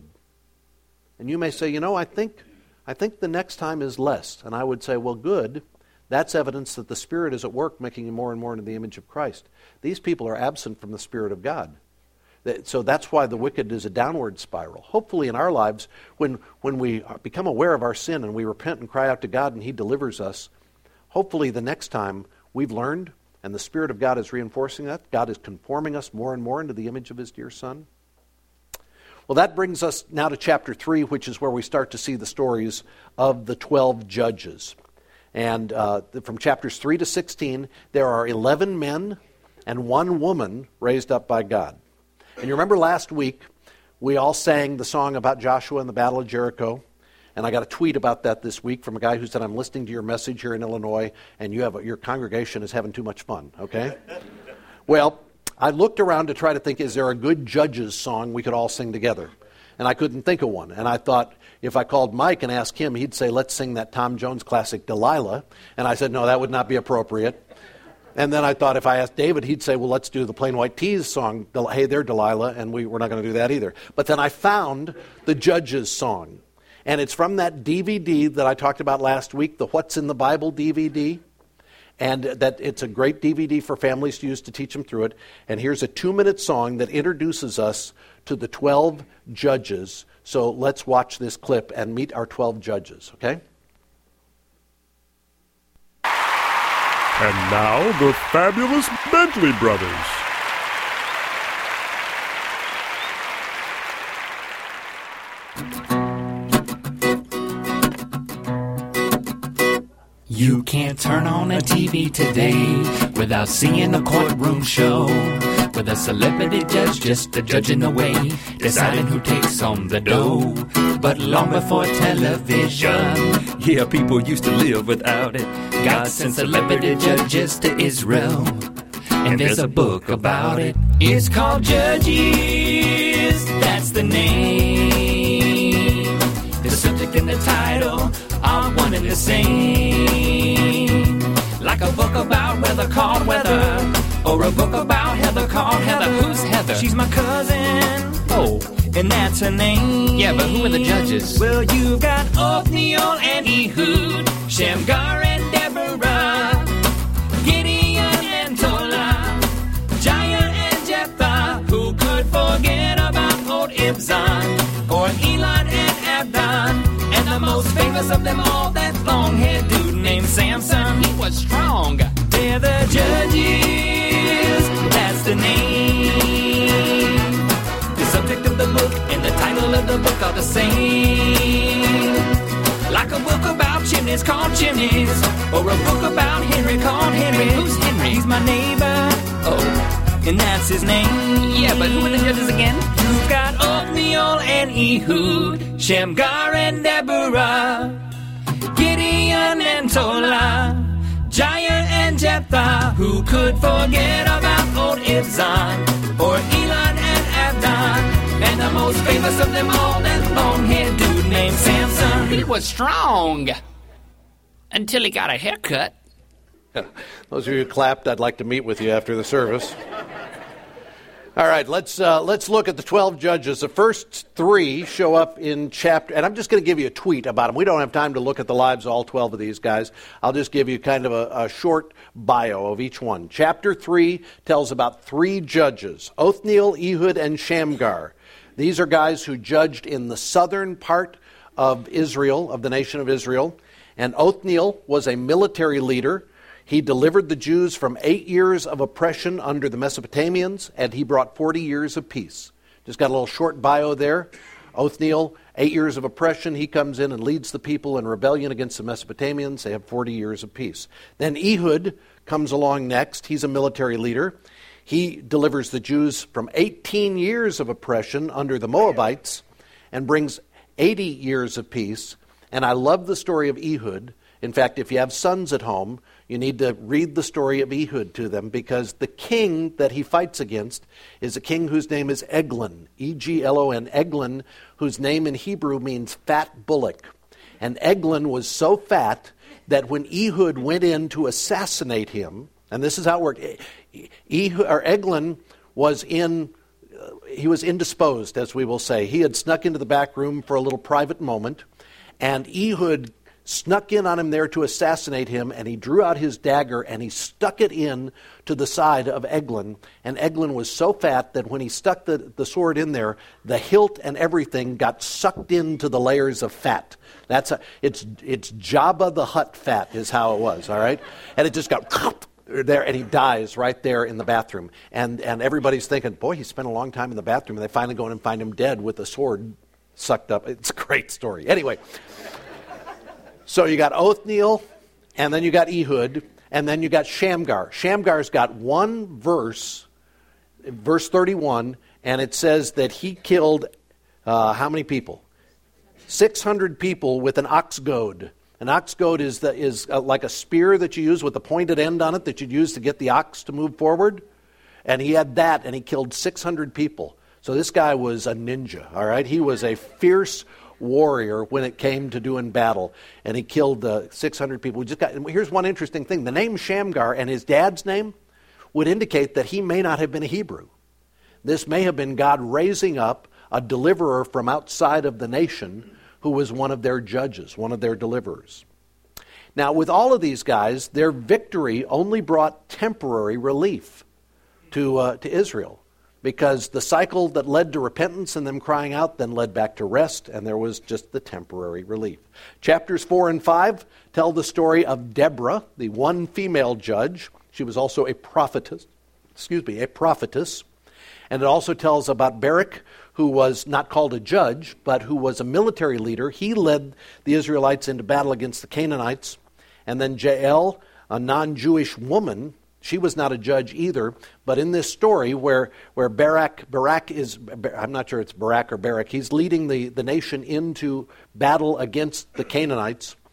And you may say, you know, I think I think the next time is less. And I would say, well, good. That's evidence that the Spirit is at work making you more and more into the image of Christ. These people are absent from the Spirit of God. So that's why the wicked is a downward spiral. Hopefully in our lives, when, when we become aware of our sin and we repent and cry out to God and He delivers us, hopefully the next time we've learned and the Spirit of God is reinforcing that. God is conforming us more and more into the image of His dear Son. Well, that brings us now to chapter three, which is where we start to see the stories of the twelve judges. And uh, from chapters three to sixteen, there are eleven men and one woman raised up by God. And you remember last week, we all sang the song about Joshua and the Battle of Jericho. And I got a tweet about that this week from a guy who said, I'm listening to your message here in Illinois, and you have a, your congregation is having too much fun, okay? Well, I looked around to try to think, is there a good Judges song we could all sing together? And I couldn't think of one. And I thought, if I called Mike and asked him, he'd say, let's sing that Tom Jones classic, Delilah. And I said, no, that would not be appropriate. And then I thought if I asked David, he'd say, well, let's do the Plain White T's song, Hey There, Delilah, and we, we're not going to do that either. But then I found the Judges song. And it's from that D V D that I talked about last week, the What's in the Bible D V D. And that it's a great D V D for families to use to teach them through it. And here's a two-minute song that introduces us to the twelve judges. So let's watch this clip and meet our twelve judges, okay? And now, the fabulous Bentley Brothers. You can't turn on a T V today without seeing a courtroom show with a celebrity judge just a judging the way, deciding who takes home the dough. But long before television, yeah, people used to live without it. God sent celebrity judges to Israel and there's a book about it. It's called Judges, that's the name. The subject and the title are one and the same. Like a book about weather called Weather, or a book about Heather called Heather. Who's Heather? She's my cousin. Oh, and that's her name. Yeah, but who are the judges? Well, you've got Othniel and Ehud, Shamgar and Deborah, Gideon and Tola, Jair and Jephthah. Who could forget about old Ibzan, or Elon and Abdon, and the most famous of them all, that long-haired dude named Samson. He was strong. They're the judges, that's the name. The subject of the book and the title of the book are the same. Like a book about chimneys called Chimneys, or a book about Henry called Henry. Who's Henry? He's my neighbor. Oh, and that's his name. Yeah, but who are the judges again? You've got Othniel and Ehud, Shamgar and Deborah, Gideon and Tola, Jair and Jephthah. Who could forget about old Ibzan, or Elon and Abdon, and the most famous of them all, that long-haired dude named Samson. He was strong. Until he got a haircut. Those of you who clapped, I'd like to meet with you after the service. All right, let's uh, let's look at the twelve judges. The first three show up in chapter, and I'm just going to give you a tweet about them. We don't have time to look at the lives of all twelve of these guys. I'll just give you kind of a, a short bio of each one. Chapter three tells about three judges, Othniel, Ehud, and Shamgar. These are guys who judged in the southern part of Israel, of the nation of Israel. And Othniel was a military leader. He delivered the Jews from eight years of oppression under the Mesopotamians, and he brought forty years of peace. Just got a little short bio there. Othniel, eight years of oppression. He comes in and leads the people in rebellion against the Mesopotamians. They have forty years of peace. Then Ehud comes along next. He's a military leader. He delivers the Jews from eighteen years of oppression under the Moabites and brings eighty years of peace. And I love the story of Ehud. In fact, if you have sons at home, you need to read the story of Ehud to them, because the king that he fights against is a king whose name is Eglon, E G L O N, Eglon, whose name in Hebrew means fat bullock. And Eglon was so fat that when Ehud went in to assassinate him, and this is how it worked, Ehud, or Eglon was in, uh, he was indisposed, as we will say. He had snuck into the back room for a little private moment, and Ehud snuck in on him there to assassinate him, and he drew out his dagger and he stuck it in to the side of Eglon. And Eglon was so fat that when he stuck the, the sword in there, the hilt and everything got sucked into the layers of fat. That's a, it's it's Jabba the Hutt fat is how it was, all right? And it just got there, and he dies right there in the bathroom. And and everybody's thinking, boy, he spent a long time in the bathroom, and they finally go in and find him dead with the sword sucked up. It's a great story. Anyway. So you got Othniel, and then you got Ehud, and then you got Shamgar. Shamgar's got one verse, verse thirty-one, and it says that he killed uh, how many people? six hundred people with an ox goad. An ox goad is, the, is uh, like a spear that you use with a pointed end on it that you'd use to get the ox to move forward. And he had that, and he killed six hundred people. So this guy was a ninja, all right? He was a fierce warrior when it came to doing battle, and he killed uh, six hundred people. We just got, here's one interesting thing. The name Shamgar and his dad's name would indicate that he may not have been a Hebrew. This may have been God raising up a deliverer from outside of the nation who was one of their judges, one of their deliverers. Now, with all of these guys, their victory only brought temporary relief to uh, to Israel, because the cycle that led to repentance and them crying out then led back to rest, and there was just the temporary relief. Chapters four and five tell the story of Deborah, the one female judge. She was also a prophetess, excuse me, a prophetess. And it also tells about Barak, who was not called a judge, but who was a military leader. He led the Israelites into battle against the Canaanites. And then Jael, a non-Jewish woman, she was not a judge either, but in this story where where Barak, Barak is, I'm not sure it's Barak or Barak, he's leading the, the nation into battle against the Canaanites,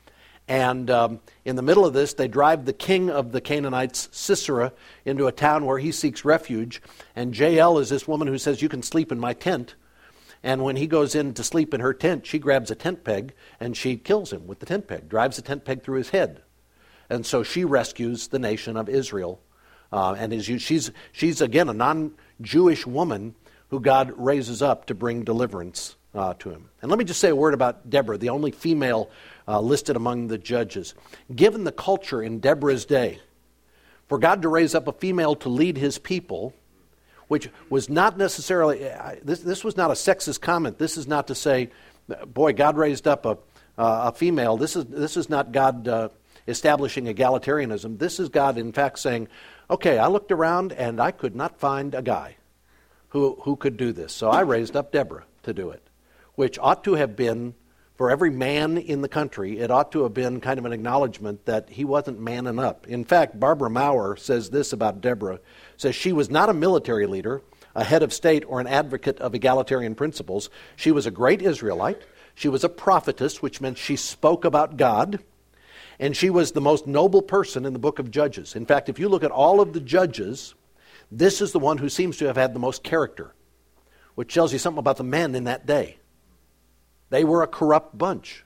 And um, in the middle of this, they drive the king of the Canaanites, Sisera, into a town where he seeks refuge. And Jael is this woman who says, you can sleep in my tent. And when he goes in to sleep in her tent, she grabs a tent peg and she kills him with the tent peg, drives the tent peg through his head. And so she rescues the nation of Israel. Uh, and is, she's, she's, again, a non-Jewish woman who God raises up to bring deliverance uh, to him. And let me just say a word about Deborah, the only female uh, listed among the judges. Given the culture in Deborah's day, for God to raise up a female to lead his people, which was not necessarily, uh, this, this was not a sexist comment. This is not to say, boy, God raised up a, uh, a female. This is, this is not God uh, establishing egalitarianism. This is God, in fact, saying, okay, I looked around and I could not find a guy who, who could do this. So I raised up Deborah to do it, which ought to have been, for every man in the country, it ought to have been kind of an acknowledgement that he wasn't manning up. In fact, Barbara Maurer says this about Deborah, says she was not a military leader, a head of state, or an advocate of egalitarian principles. She was a great Israelite. She was a prophetess, which meant she spoke about God. And she was the most noble person in the book of Judges. In fact, if you look at all of the judges, this is the one who seems to have had the most character, which tells you something about the men in that day. They were a corrupt bunch.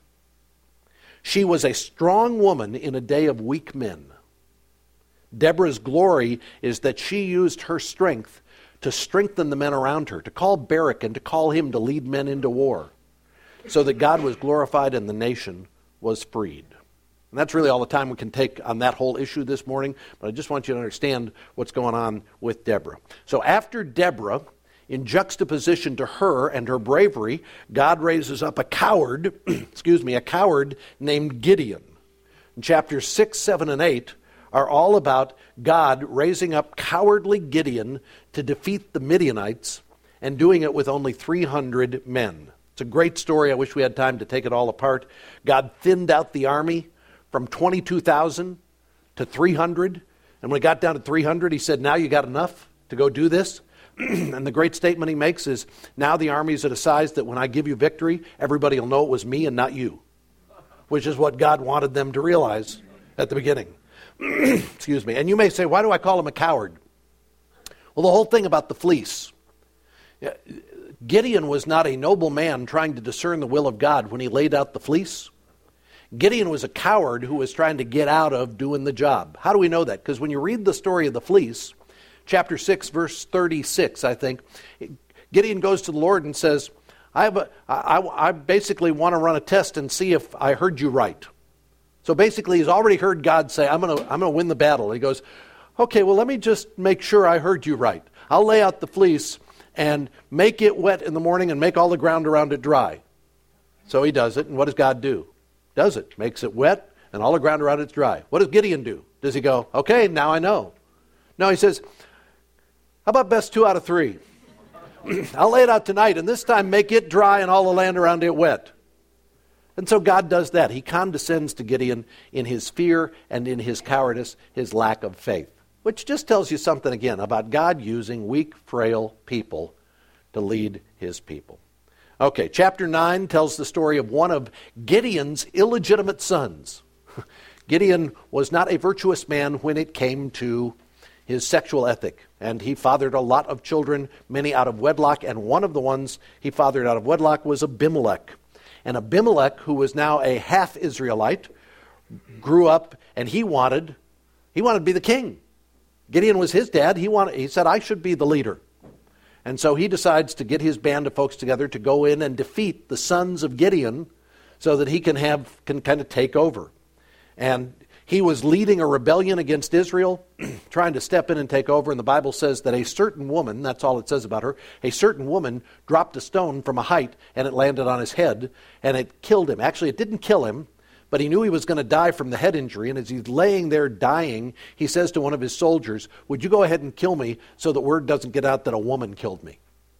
She was a strong woman in a day of weak men. Deborah's glory is that she used her strength to strengthen the men around her, to call Barak and to call him to lead men into war, so that God was glorified and the nation was freed. And that's really all the time we can take on that whole issue this morning, but I just want you to understand what's going on with Deborah. So after Deborah, in juxtaposition to her and her bravery, God raises up a coward, excuse me, a coward named Gideon. And chapters six, seven, and eight are all about God raising up cowardly Gideon to defeat the Midianites and doing it with only three hundred men. It's a great story. I wish we had time to take it all apart. God thinned out the army from twenty-two thousand to three hundred. And when he got down to three hundred, he said, now you got enough to go do this? And the great statement he makes is, now the army is at a size that when I give you victory, everybody will know it was me and not you. Which is what God wanted them to realize at the beginning. Excuse me. And you may say, why do I call him a coward? Well, the whole thing about the fleece. Gideon was not a noble man trying to discern the will of God when he laid out the fleece. Gideon was a coward who was trying to get out of doing the job. How do we know that? Because when you read the story of the fleece, chapter six, verse thirty-six, I think, Gideon goes to the Lord and says, I, have a, I, I basically want to run a test and see if I heard you right. So basically he's already heard God say, I'm going to I'm going to win the battle. He goes, okay, well, let me just make sure I heard you right. I'll lay out the fleece and make it wet in the morning and make all the ground around it dry. So he does it, and what does God do? Does it. Makes it wet, and all the ground around it's dry. What does Gideon do? Does he go, okay, now I know? No, he says, how about best two out of three? I'll lay it out tonight, and this time make it dry and all the land around it wet. And so God does that. He condescends to Gideon in his fear and in his cowardice, his lack of faith. Which just tells you something, again, about God using weak, frail people to lead his people. Okay, chapter nine tells the story of one of Gideon's illegitimate sons. Gideon was not a virtuous man when it came to his sexual ethic, and he fathered a lot of children, many out of wedlock, and one of the ones he fathered out of wedlock was Abimelech. And Abimelech, who was now a half-Israelite, grew up, and he wanted, he wanted to be the king. Gideon was his dad. He wanted, he said, I should be the leader. And so he decides to get his band of folks together to go in and defeat the sons of Gideon so that he can have can kind of take over. And he was leading a rebellion against Israel, trying to step in and take over. And the Bible says that a certain woman, that's all it says about her, a certain woman dropped a stone from a height and it landed on his head and it killed him. Actually, it didn't kill him, but he knew he was going to die from the head injury. And as he's laying there dying, he says to one of his soldiers, would you go ahead and kill me so that word doesn't get out that a woman killed me?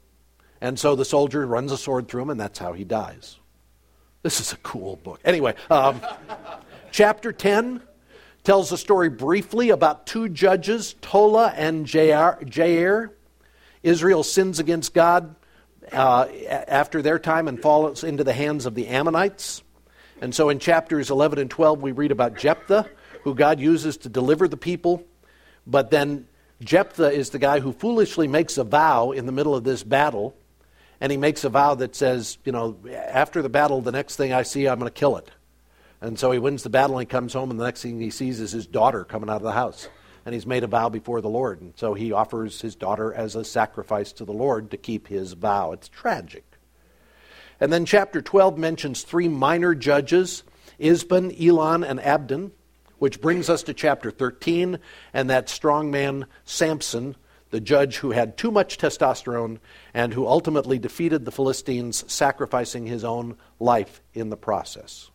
And so the soldier runs a sword through him, and that's how he dies. This is a cool book. Anyway, um, chapter ten tells the story briefly about two judges, Tola and Jair. Israel sins against God uh, after their time and falls into the hands of the Ammonites. And so in chapters eleven and twelve, we read about Jephthah, who God uses to deliver the people. But then Jephthah is the guy who foolishly makes a vow in the middle of this battle. And he makes a vow that says, you know, after the battle, the next thing I see, I'm going to kill it. And so he wins the battle and he comes home, and the next thing he sees is his daughter coming out of the house. And he's made a vow before the Lord. And so he offers his daughter as a sacrifice to the Lord to keep his vow. It's tragic. And then chapter twelve mentions three minor judges, Isban, Elon, and Abdon, which brings us to chapter thirteen, and that strong man Samson, the judge who had too much testosterone and who ultimately defeated the Philistines, sacrificing his own life in the process.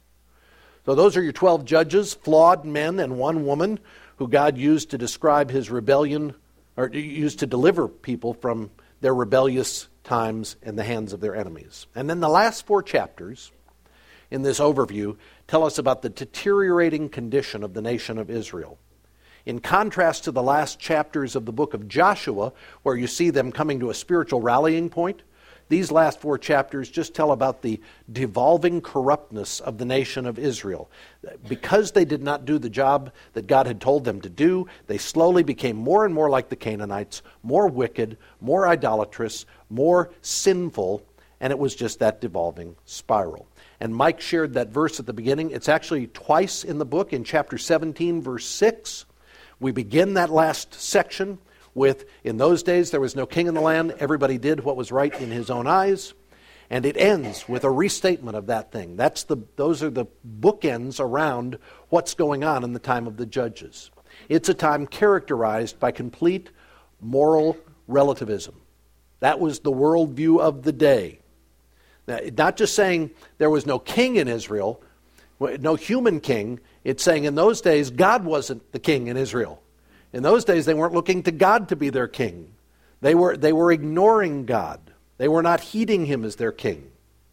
So those are your twelve judges, flawed men and one woman who God used to describe his rebellion, or used to deliver people from their rebellious times in the hands of their enemies. And then the last four chapters in this overview tell us about the deteriorating condition of the nation of Israel. In contrast to the last chapters of the book of Joshua, where you see them coming to a spiritual rallying point, these last four chapters just tell about the devolving corruptness of the nation of Israel. Because they did not do the job that God had told them to do, they slowly became more and more like the Canaanites, more wicked, more idolatrous, more sinful, and it was just that devolving spiral. And Mike shared that verse at the beginning. It's actually twice in the book. In chapter seventeen, verse six, we begin that last section with, in those days there was no king in the land, everybody did what was right in his own eyes. And it ends with a restatement of that thing. That's the; those are the bookends around what's going on in the time of the judges. It's a time characterized by complete moral relativism. That was the worldview of the day. Now, not just saying there was no king in Israel, no human king. It's saying in those days God wasn't the king in Israel. In those days they weren't looking to God to be their king. They were, they were ignoring God. They were not heeding him as their king.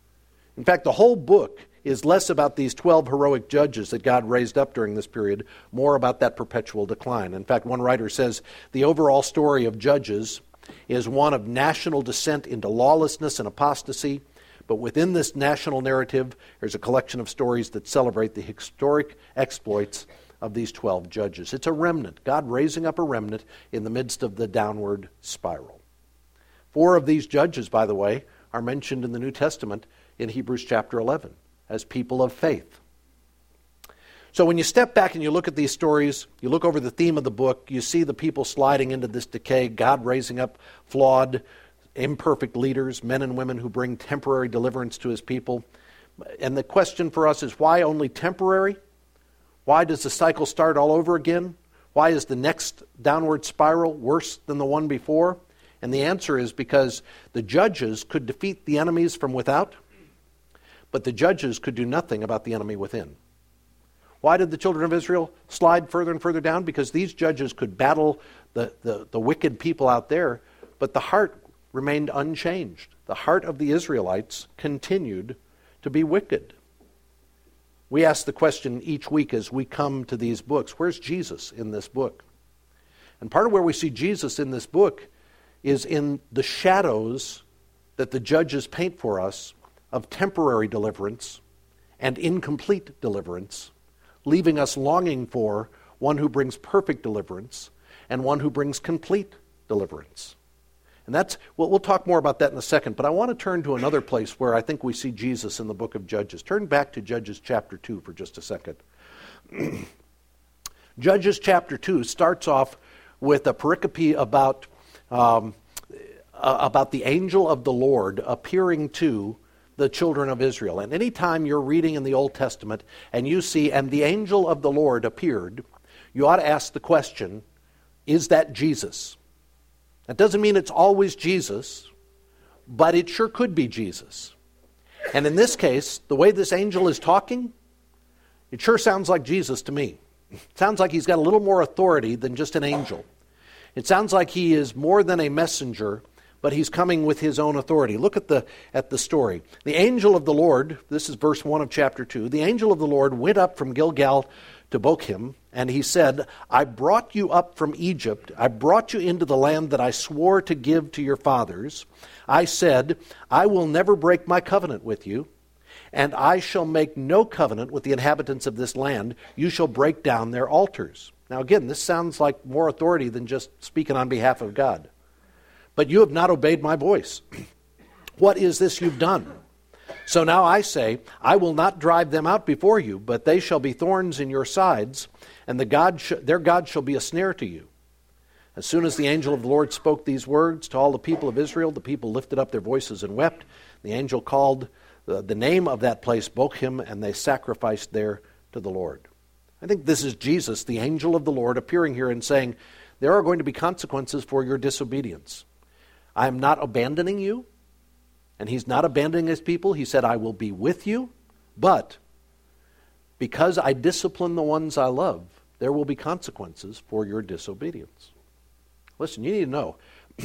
In fact, the whole book is less about these twelve heroic judges that God raised up during this period, more about that perpetual decline. In fact, one writer says the overall story of Judges is one of national descent into lawlessness and apostasy, but within this national narrative, there's a collection of stories that celebrate the historic exploits of these twelve judges. It's a remnant, God raising up a remnant in the midst of the downward spiral. Four of these judges, by the way, are mentioned in the New Testament in Hebrews chapter eleven as people of faith. So when you step back and you look at these stories, you look over the theme of the book, you see the people sliding into this decay, God raising up flawed, imperfect leaders, men and women who bring temporary deliverance to his people. And the question for us is, why only temporary? Why does the cycle start all over again? Why is the next downward spiral worse than the one before? And the answer is because the judges could defeat the enemies from without, but the judges could do nothing about the enemy within. Why did the children of Israel slide further and further down? Because these judges could battle the, the, the wicked people out there, but the heart remained unchanged. The heart of the Israelites continued to be wicked. We ask the question each week as we come to these books, where's Jesus in this book? And part of where we see Jesus in this book is in the shadows that the judges paint for us of temporary deliverance and incomplete deliverance, leaving us longing for one who brings perfect deliverance and one who brings complete deliverance. And that's, well, we'll talk more about that in a second, but I want to turn to another place where I think we see Jesus in the book of Judges. Turn back to Judges chapter two for just a second. Judges chapter two starts off with a pericope about, um, uh, about the angel of the Lord appearing to the children of Israel. And any time you're reading in the Old Testament and you see, and the angel of the Lord appeared, you ought to ask the question, is that Jesus? That doesn't mean it's always Jesus, but it sure could be Jesus. And in this case, the way this angel is talking, it sure sounds like Jesus to me. It sounds like he's got a little more authority than just an angel. It sounds like he is more than a messenger, but he's coming with his own authority. Look at the at the story. The angel of the Lord, this is verse one of chapter two, the angel of the Lord went up from Gilgal to Bochim, and he said, I brought you up from Egypt. I brought you into the land that I swore to give to your fathers. I said, I will never break my covenant with you. And I shall make no covenant with the inhabitants of this land. You shall break down their altars. Now again, this sounds like more authority than just speaking on behalf of God. But you have not obeyed my voice. What is this you've done? So now I say, I will not drive them out before you, but they shall be thorns in your sides, and the God sh- their God shall be a snare to you. As soon as the angel of the Lord spoke these words to all the people of Israel, the people lifted up their voices and wept. The angel called the, the name of that place Bochim, and they sacrificed there to the Lord. I think this is Jesus, the angel of the Lord, appearing here and saying, there are going to be consequences for your disobedience. I am not abandoning you. And he's not abandoning his people. He said, I will be with you, but because I discipline the ones I love, there will be consequences for your disobedience. Listen, you need to know,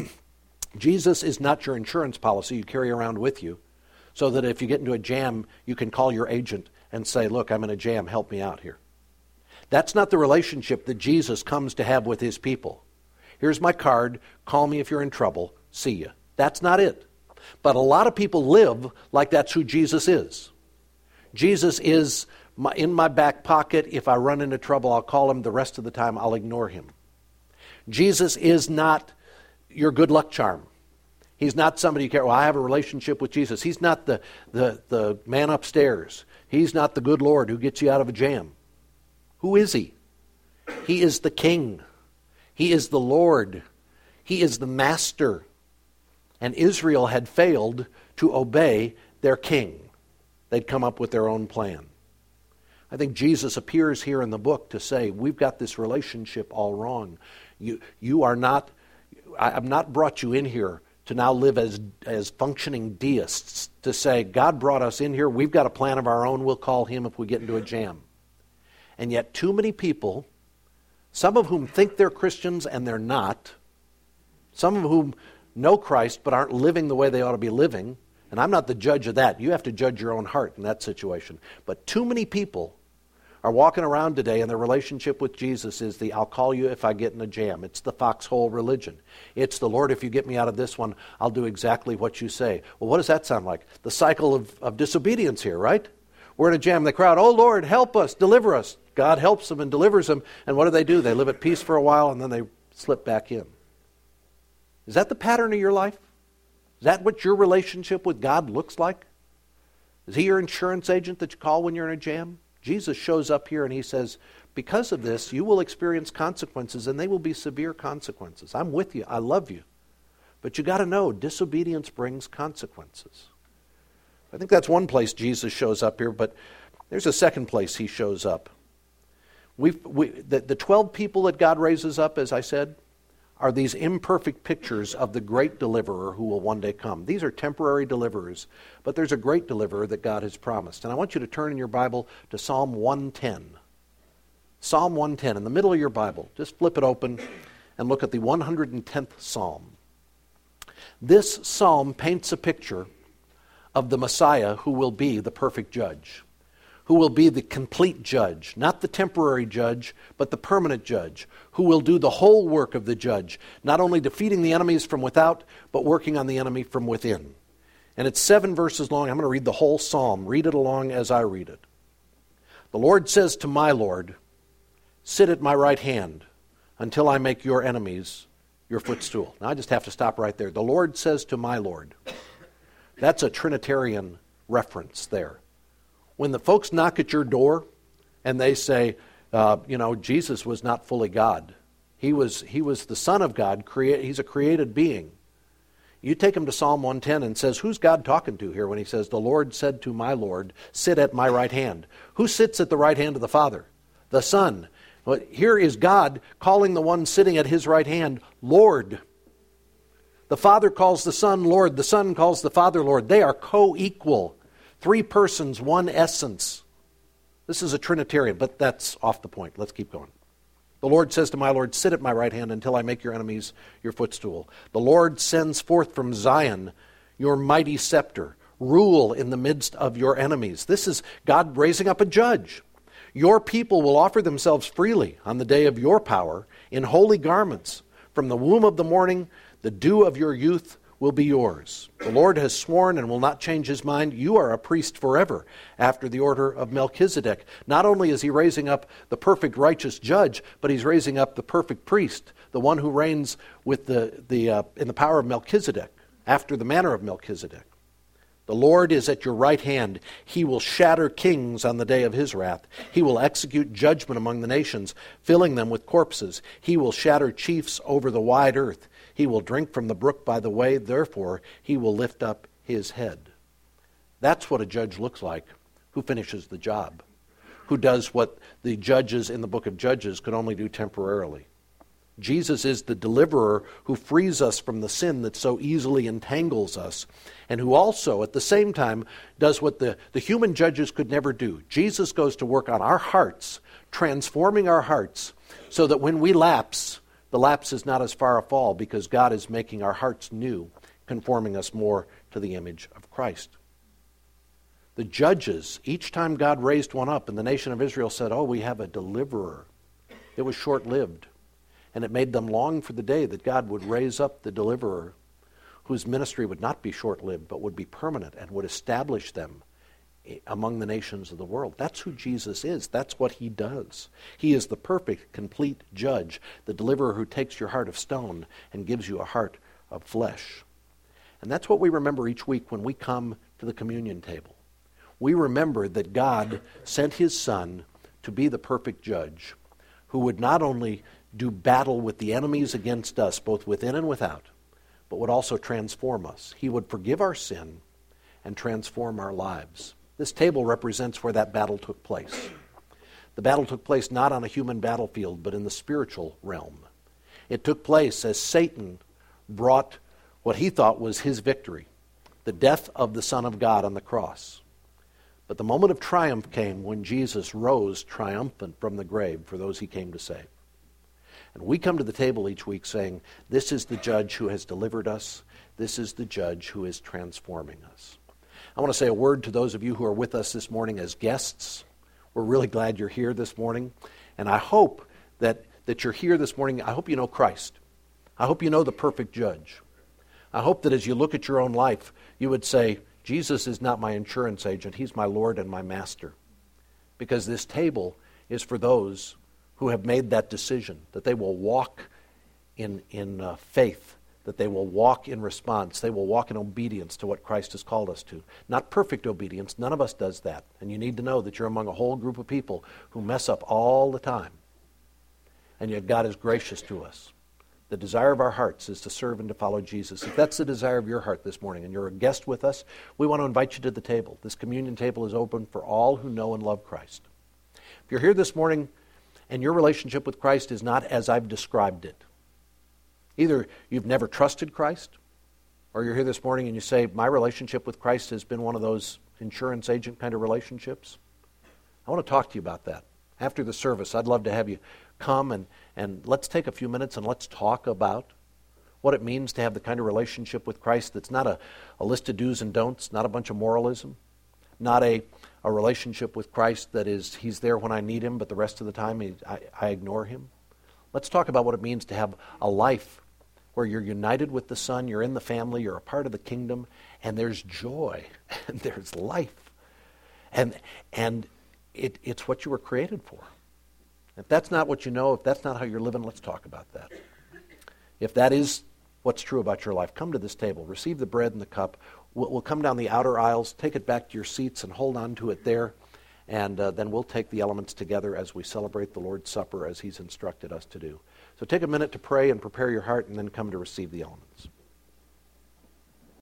Jesus is not your insurance policy you carry around with you, so that if you get into a jam, you can call your agent and say, look, I'm in a jam, help me out here. That's not the relationship that Jesus comes to have with his people. Here's my card, call me if you're in trouble, see ya. That's not it. But a lot of people live like that's who Jesus is. Jesus is my, in my back pocket. If I run into trouble, I'll call him. The rest of the time, I'll ignore him. Jesus is not your good luck charm. He's not somebody you care, well, I have a relationship with Jesus. He's not the, the, the man upstairs. He's not the good Lord who gets you out of a jam. Who is he? He is the King. He is the Lord. He is the Master. And Israel had failed to obey their king. They'd come up with their own plan. I think Jesus appears here in the book to say, we've got this relationship all wrong. You, you are not, I have not brought you in here to now live as, as functioning deists, to say, God brought us in here, we've got a plan of our own, we'll call him if we get into a jam. And yet too many people, some of whom think they're Christians and they're not, some of whom know Christ but aren't living the way they ought to be living, and I'm not the judge of that. You have to judge your own heart in that situation. But too many people are walking around today and their relationship with Jesus is the I'll call you if I get in a jam. It's the foxhole religion. It's the Lord, if you get me out of this one, I'll do exactly what you say. Well, what does that sound like? The cycle of, of disobedience here, right? We're in a jam. The crowd, oh Lord, help us, deliver us. God helps them and delivers them. And what do they do? They live at peace for a while and then they slip back in. Is that the pattern of your life? Is that what your relationship with God looks like? Is he your insurance agent that you call when you're in a jam? Jesus shows up here and he says, because of this, you will experience consequences, and they will be severe consequences. I'm with you. I love you. But you got to know, disobedience brings consequences. I think that's one place Jesus shows up here, but there's a second place he shows up. We've, we, the, the twelve people that God raises up, as I said, are these imperfect pictures of the great deliverer who will one day come. These are temporary deliverers, but there's a great deliverer that God has promised. And I want you to turn in your Bible to Psalm one ten. Psalm one ten, in the middle of your Bible. Just flip it open and look at the one hundred tenth Psalm. This psalm paints a picture of the Messiah who will be the perfect judge, who will be the complete judge, not the temporary judge, but the permanent judge, who will do the whole work of the judge, not only defeating the enemies from without, but working on the enemy from within. And it's seven verses long. I'm going to read the whole psalm. Read it along as I read it. The Lord says to my Lord, sit at my right hand until I make your enemies your footstool. Now I just have to stop right there. The Lord says to my Lord. That's a Trinitarian reference there. When the folks knock at your door and they say, uh, you know, Jesus was not fully God. He was he was the Son of God. Crea- he's a created being. You take him to Psalm one ten and says, who's God talking to here when he says, the Lord said to my Lord, sit at my right hand. Who sits at the right hand of the Father? The Son. Well, here is God calling the one sitting at his right hand, Lord. The Father calls the Son Lord. The Son calls the Father Lord. They are co-equal. Three persons, one essence. This is a Trinitarian, but that's off the point. Let's keep going. The Lord says to my Lord, sit at my right hand until I make your enemies your footstool. The Lord sends forth from Zion your mighty scepter. Rule in the midst of your enemies. This is God raising up a judge. Your people will offer themselves freely on the day of your power in holy garments. From the womb of the morning, the dew of your youth will be yours. The Lord has sworn and will not change his mind. You are a priest forever after the order of Melchizedek. Not only is he raising up the perfect righteous judge, but he's raising up the perfect priest, the one who reigns with the, the, uh, in the power of Melchizedek, after the manner of Melchizedek. The Lord is at your right hand. He will shatter kings on the day of his wrath. He will execute judgment among the nations, filling them with corpses. He will shatter chiefs over the wide earth. He will drink from the brook by the way. Therefore, he will lift up his head. That's what a judge looks like, who finishes the job, who does what the judges in the book of Judges could only do temporarily. Jesus is the deliverer who frees us from the sin that so easily entangles us, and who also, at the same time, does what the, the human judges could never do. Jesus goes to work on our hearts, transforming our hearts, so that when we lapse, the lapse is not as far a fall, because God is making our hearts new, conforming us more to the image of Christ. The judges, each time God raised one up, and the nation of Israel said, "Oh, we have a deliverer," it was short-lived. And it made them long for the day that God would raise up the deliverer, whose ministry would not be short-lived, but would be permanent and would establish them among the nations of the world. That's who Jesus is. That's what he does. He is the perfect, complete judge, the deliverer who takes your heart of stone and gives you a heart of flesh. And that's what we remember each week when we come to the communion table. We remember that God sent his Son to be the perfect judge, who would not only do battle with the enemies against us, both within and without, but would also transform us. He would forgive our sin and transform our lives. This table represents where that battle took place. The battle took place not on a human battlefield, but in the spiritual realm. It took place as Satan brought what he thought was his victory, the death of the Son of God on the cross. But the moment of triumph came when Jesus rose triumphant from the grave for those he came to save. And we come to the table each week saying, this is the judge who has delivered us. This is the judge who is transforming us. I want to say a word to those of you who are with us this morning as guests. We're really glad you're here this morning. And I hope that, that you're here this morning. I hope you know Christ. I hope you know the perfect judge. I hope that as you look at your own life, you would say, Jesus is not my insurance agent. He's my Lord and my Master. Because this table is for those who have made that decision, that they will walk in, in uh, faith, that they will walk in response, they will walk in obedience to what Christ has called us to. Not perfect obedience, none of us does that. And you need to know that you're among a whole group of people who mess up all the time. And yet God is gracious to us. The desire of our hearts is to serve and to follow Jesus. If that's the desire of your heart this morning and you're a guest with us, we want to invite you to the table. This communion table is open for all who know and love Christ. If you're here this morning and your relationship with Christ is not as I've described it, either you've never trusted Christ, or you're here this morning and you say, my relationship with Christ has been one of those insurance agent kind of relationships, I want to talk to you about that. After the service, I'd love to have you come and, and let's take a few minutes and let's talk about what it means to have the kind of relationship with Christ that's not a, a list of do's and don'ts, not a bunch of moralism, not a, a relationship with Christ that is, he's there when I need him, but the rest of the time he, I, I ignore him. Let's talk about what it means to have a life where you're united with the Son, you're in the family, you're a part of the kingdom, and there's joy, and there's life. And and it, it's what you were created for. If that's not what you know, if that's not how you're living, let's talk about that. If that is what's true about your life, come to this table, receive the bread and the cup. We'll, we'll come down the outer aisles, take it back to your seats and hold on to it there, and uh, then we'll take the elements together as we celebrate the Lord's Supper as he's instructed us to do. So take a minute to pray and prepare your heart and then come to receive the elements.